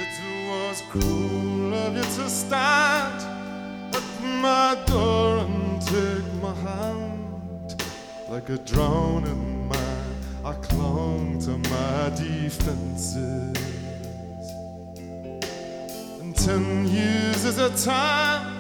It was cruel of you to stand at my door and take my hand. Like a drowning man, I clung to my defenses. And 10 years is a time